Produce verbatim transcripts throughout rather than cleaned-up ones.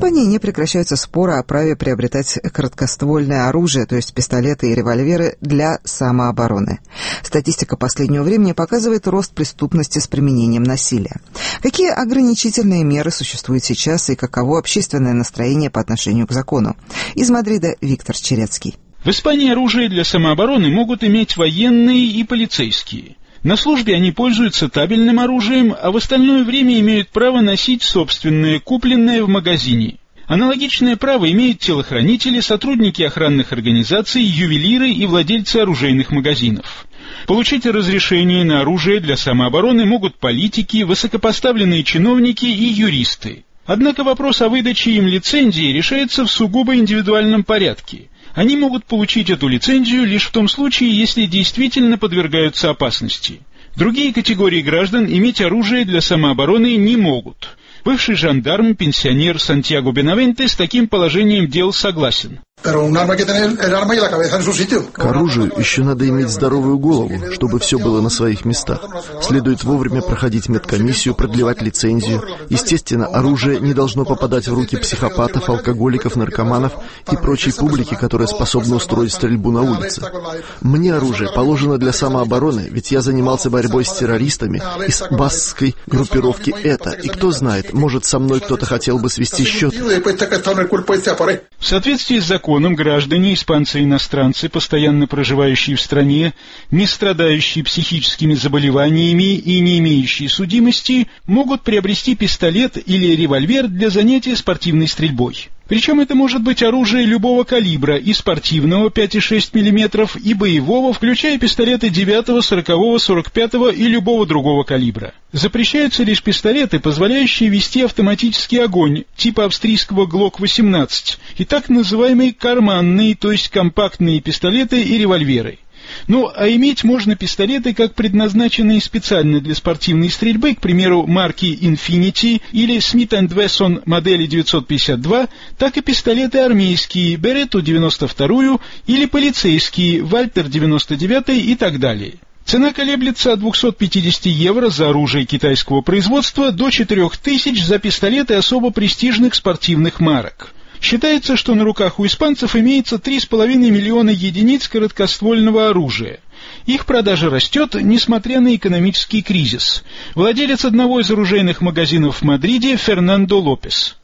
Испании не прекращаются споры о праве приобретать короткоствольное оружие, то есть пистолеты и револьверы, для самообороны. Статистика последнего времени показывает рост преступности с применением насилия. Какие ограничительные меры существуют сейчас и каково общественное настроение по отношению к закону? Из Мадрида Виктор Черецкий. В Испании оружие для самообороны могут иметь военные и полицейские. На службе они пользуются табельным оружием, а в остальное время имеют право носить собственное, купленное в магазине. Аналогичное право имеют телохранители, сотрудники охранных организаций, ювелиры и владельцы оружейных магазинов. Получить разрешение на оружие для самообороны могут политики, высокопоставленные чиновники и юристы. Однако вопрос о выдаче им лицензии решается в сугубо индивидуальном порядке. Они могут получить эту лицензию лишь в том случае, если действительно подвергаются опасности. Другие категории граждан иметь оружие для самообороны не могут. Бывший жандарм, пенсионер Сантьяго Бенавенте с таким положением дел согласен. К оружию еще надо иметь здоровую голову, чтобы все было на своих местах. Следует вовремя проходить медкомиссию, продлевать лицензию. Естественно, оружие не должно попадать в руки психопатов, алкоголиков, наркоманов и прочей публики, которая способна устроить стрельбу на улице. Мне оружие положено для самообороны, ведь я занимался борьбой с террористами из баскской группировки ЭТА. И кто знает, может, со мной кто-то хотел бы свести счеты. В соответствии с законом, граждане, испанцы и иностранцы, постоянно проживающие в стране, не страдающие психическими заболеваниями и не имеющие судимости, могут приобрести пистолет или револьвер для занятия спортивной стрельбой. Причем это может быть оружие любого калибра, и спортивного пять и шесть миллиметров, и боевого, включая пистолеты девятого, сорокового, сорок пятого и любого другого калибра. Запрещаются лишь пистолеты, позволяющие вести автоматический огонь, типа австрийского глок восемнадцать, и так называемые карманные, то есть компактные пистолеты и револьверы. Ну, а иметь можно пистолеты, как предназначенные специально для спортивной стрельбы, к примеру, марки Infinity или Смит энд Вессон модели девятьсот пятьдесят два, так и пистолеты армейские, Беретту девяносто вторую или полицейские, Вальтер девяносто девятый и так далее. Цена колеблется от двухсот пятидесяти евро за оружие китайского производства до четырех тысяч за пистолеты особо престижных спортивных марок. Считается, что на руках у испанцев имеется три с половиной миллиона единиц короткоствольного оружия. Их продажа растет, несмотря на экономический кризис. Владелец одного из оружейных магазинов в Мадриде Фернандо Лопес.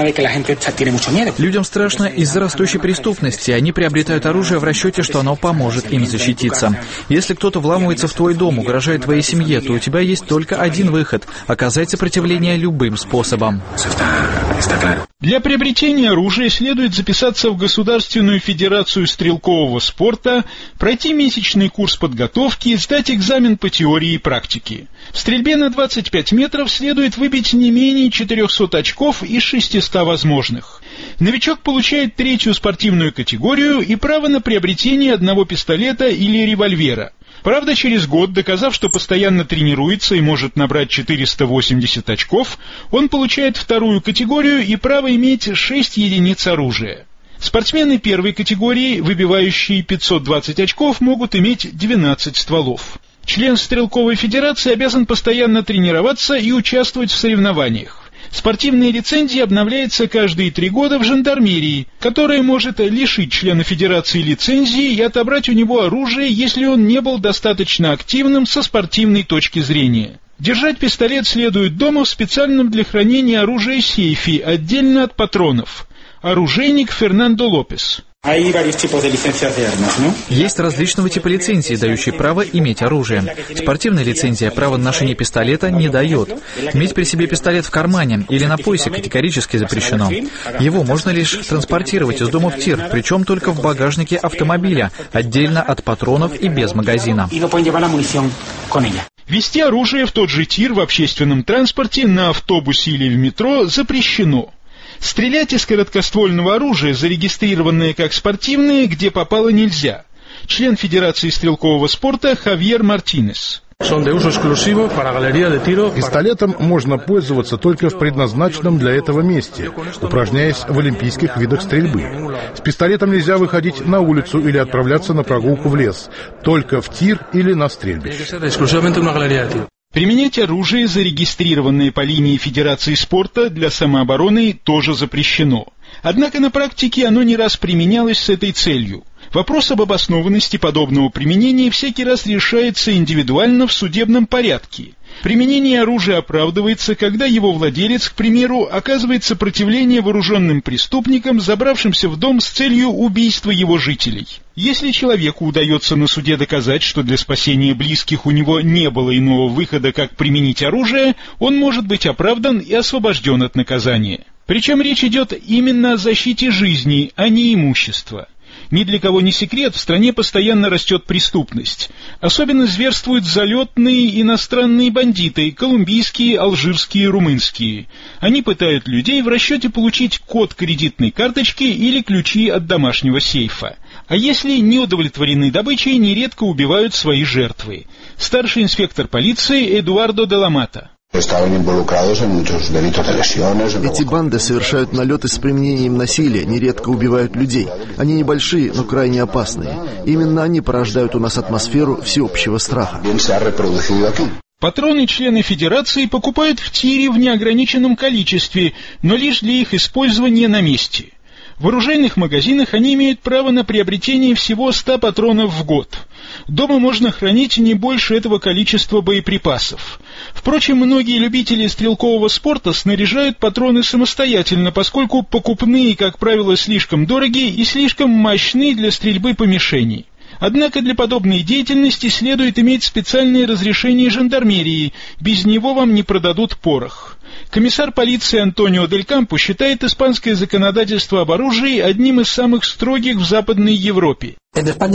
Людям страшно из-за растущей преступности. Они приобретают оружие в расчете, что оно поможет им защититься. Если кто-то вламывается в твой дом, угрожает твоей семье, то у тебя есть только один выход – оказать сопротивление любым способом. Для приобретения оружия следует записаться в Государственную федерацию стрелкового спорта, пройти месячный курс подготовки, сдать экзамен по теории и практике. В стрельбе на двадцать пять метров следует выбить не менее четырехсот очков из шестисот возможных. Новичок получает третью спортивную категорию и право на приобретение одного пистолета или револьвера. Правда, через год, доказав, что постоянно тренируется и может набрать четыреста восемьдесят очков, он получает вторую категорию и право иметь шесть единиц оружия. Спортсмены первой категории, выбивающие пятьсот двадцать очков, могут иметь двенадцать стволов. Член стрелковой федерации обязан постоянно тренироваться и участвовать в соревнованиях. Спортивная лицензия обновляется каждые три года в жандармерии, которая может лишить члена федерации лицензии и отобрать у него оружие, если он не был достаточно активным со спортивной точки зрения. Держать пистолет следует дома в специальном для хранения оружия сейфе, отдельно от патронов. Оружейник Фернандо Лопес. Есть различного типа лицензии, дающие право иметь оружие. Спортивная лицензия право на ношение пистолета не дает. Иметь при себе пистолет в кармане или на поясе категорически запрещено. Его можно лишь транспортировать из дома в тир, причем только в багажнике автомобиля, отдельно от патронов и без магазина. Вести оружие в тот же тир в общественном транспорте, на автобусе или в метро запрещено. Стрелять из короткоствольного оружия, зарегистрированное как спортивное, где попало, нельзя. Член Федерации стрелкового спорта Хавьер Мартинес. Пистолетом можно пользоваться только в предназначенном для этого месте, упражняясь в олимпийских видах стрельбы. С пистолетом нельзя выходить на улицу или отправляться на прогулку в лес, только в тир или на стрельбище. Применять оружие, зарегистрированное по линии Федерации спорта, для самообороны тоже запрещено. Однако на практике оно не раз применялось с этой целью. Вопрос об обоснованности подобного применения всякий раз решается индивидуально в судебном порядке. Применение оружия оправдывается, когда его владелец, к примеру, оказывает сопротивление вооруженным преступникам, забравшимся в дом с целью убийства его жителей. Если человеку удается на суде доказать, что для спасения близких у него не было иного выхода, как применить оружие, он может быть оправдан и освобожден от наказания. Причем речь идет именно о защите жизни, а не имущества. Ни для кого не секрет, в стране постоянно растет преступность. Особенно зверствуют залетные иностранные бандиты, колумбийские, алжирские, румынские. Они пытают людей в расчете получить код кредитной карточки или ключи от домашнего сейфа. А если не удовлетворены добычей, нередко убивают свои жертвы. Старший инспектор полиции Эдуардо де ла Мата. Эти банды совершают налеты с применением насилия, нередко убивают людей. Они небольшие, но крайне опасные. Именно они порождают у нас атмосферу всеобщего страха. Патроны члены Федерации покупают в тире в неограниченном количестве, но лишь для их использования на месте. В оружейных магазинах они имеют право на приобретение всего ста патронов в год. Дома можно хранить не больше этого количества боеприпасов. Впрочем, многие любители стрелкового спорта снаряжают патроны самостоятельно, поскольку покупные, как правило, слишком дороги и слишком мощны для стрельбы по мишени. Однако для подобной деятельности следует иметь специальное разрешение жандармерии, без него вам не продадут порох. Комиссар полиции Антонио Дель Кампо считает испанское законодательство об оружии одним из самых строгих в Западной Европе. В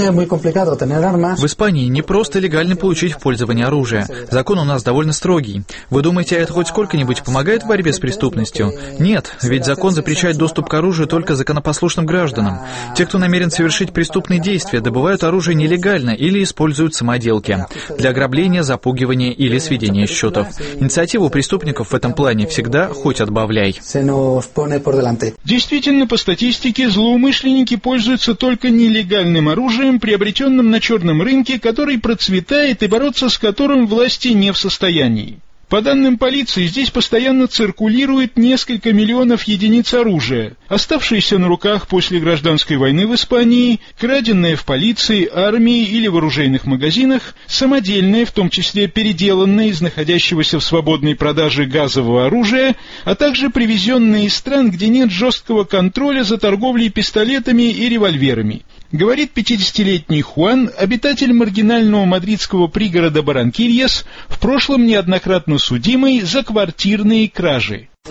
Испании не просто легально получить в пользование оружие. Закон у нас довольно строгий. Вы думаете, это хоть сколько-нибудь помогает в борьбе с преступностью? Нет, ведь закон запрещает доступ к оружию только законопослушным гражданам. Те, кто намерен совершить преступные действия, добывают оружие нелегально или используют самоделки для ограбления, запугивания или сведения счетов. Инициатива у преступников в этом плане всегда хоть отбавляй. Действительно, по статистике, злоумышленники пользуются только нелегальным оружием, приобретенным на черном рынке, который процветает и бороться с которым власти не в состоянии. По данным полиции, здесь постоянно циркулирует несколько миллионов единиц оружия, оставшиеся на руках после гражданской войны в Испании, краденное в полиции, армии или в оружейных магазинах, самодельное, в том числе переделанное из находящегося в свободной продаже газового оружия, а также привезенное из стран, где нет жесткого контроля за торговлей пистолетами и револьверами. Говорит пятидесятилетний Хуан, обитатель маргинального мадридского пригорода Барранкильяс, в прошлом неоднократно судимый за квартирные кражи. У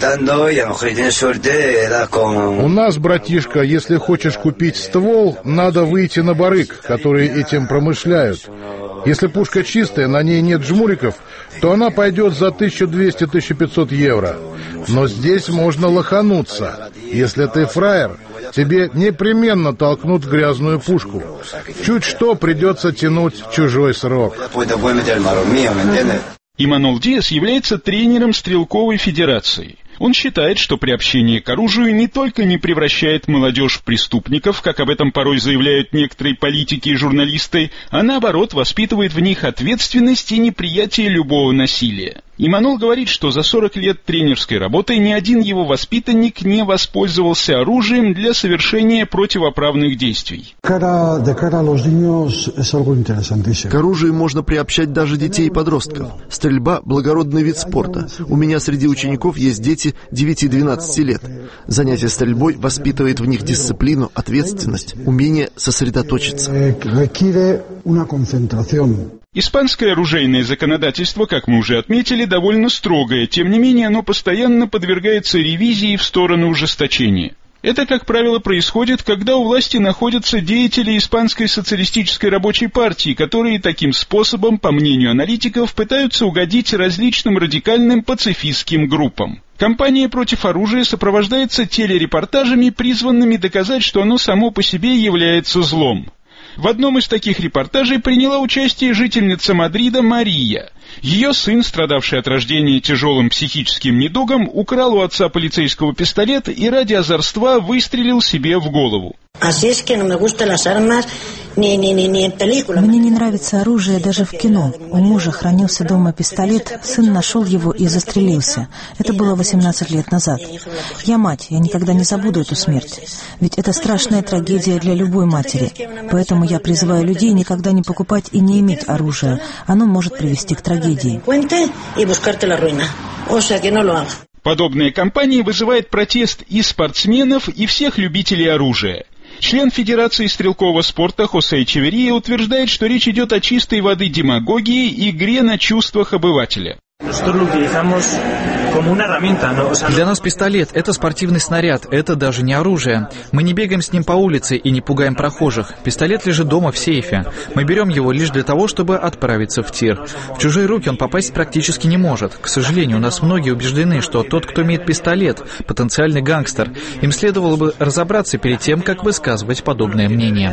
нас, братишка, если хочешь купить ствол, надо выйти на барыг, которые этим промышляют. Если пушка чистая, на ней нет жмуриков, то она пойдет за тысячу двести — тысячу пятьсот евро. Но здесь можно лохануться. Если ты фраер, тебе непременно толкнут в грязную пушку. Чуть что придется тянуть чужой срок. Иманол Диас является тренером стрелковой федерации. Он считает, что приобщение к оружию не только не превращает молодежь в преступников, как об этом порой заявляют некоторые политики и журналисты, а наоборот воспитывает в них ответственность и неприятие любого насилия. Иманол говорит, что за сорок лет тренерской работы ни один его воспитанник не воспользовался оружием для совершения противоправных действий. К оружию можно приобщать даже детей и подростков. Стрельба – благородный вид спорта. У меня среди учеников есть дети девяти-двенадцати лет. Занятие стрельбой воспитывает в них дисциплину, ответственность, умение сосредоточиться. Испанское оружейное законодательство, как мы уже отметили, довольно строгое, тем не менее оно постоянно подвергается ревизии в сторону ужесточения. Это, как правило, происходит, когда у власти находятся деятели Испанской социалистической рабочей партии, которые таким способом, по мнению аналитиков, пытаются угодить различным радикальным пацифистским группам. Кампания против оружия сопровождается телерепортажами, призванными доказать, что оно само по себе является злом. В одном из таких репортажей приняла участие жительница Мадрида Мария. Ее сын, страдавший от рождения тяжелым психическим недугом, украл у отца полицейского пистолет и ради озорства выстрелил себе в голову. Мне не нравится оружие даже в кино. У мужа хранился дома пистолет, сын нашел его и застрелился. Это было восемнадцать лет назад. Я мать, я никогда не забуду эту смерть. Ведь это страшная трагедия для любой матери. Поэтому я призываю людей никогда не покупать и не иметь оружия. Оно может привести к трагедии. Подобная кампания вызывает протест и спортсменов, и всех любителей оружия. Член Федерации стрелкового спорта Хосе Эчеверия утверждает, что речь идет о чистой воды демагогии и игре на чувствах обывателя. Для нас пистолет – это спортивный снаряд, это даже не оружие. Мы не бегаем с ним по улице и не пугаем прохожих. Пистолет лежит дома в сейфе. Мы берем его лишь для того, чтобы отправиться в тир. В чужие руки он попасть практически не может. К сожалению, у нас многие убеждены, что тот, кто имеет пистолет, потенциальный гангстер. Им следовало бы разобраться перед тем, как высказывать подобное мнение.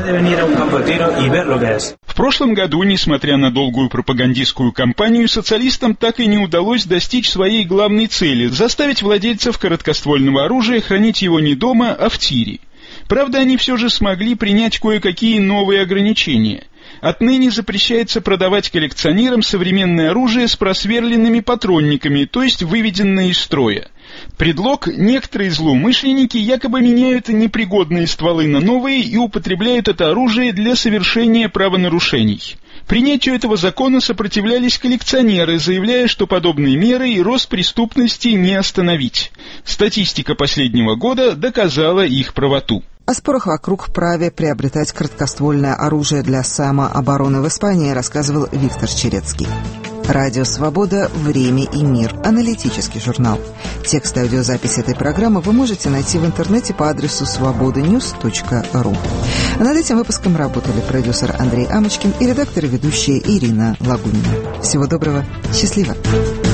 В прошлом году, несмотря на долгую пропагандистскую кампанию, социалистам так и не удалось достичь своей главной цели – заставить владельцев короткоствольного оружия хранить его не дома, а в тире. Правда, они все же смогли принять кое-какие новые ограничения. Отныне запрещается продавать коллекционерам современное оружие с просверленными патронниками, то есть выведенное из строя. Предлог – некоторые злоумышленники якобы меняют непригодные стволы на новые и употребляют это оружие для совершения правонарушений. Принятию этого закона сопротивлялись коллекционеры, заявляя, что подобные меры и рост преступности не остановить. Статистика последнего года доказала их правоту. О спорах вокруг праве приобретать короткоствольное оружие для самообороны в Испании рассказывал Виктор Черецкий. Радио «Свобода. Время и мир». Аналитический журнал. Текст аудиозаписи этой программы вы можете найти в интернете по адресу свобода ньюс точка ру. Над этим выпуском работали продюсер Андрей Амочкин и редактор и ведущая Ирина Лагунина. Всего доброго. Счастливо.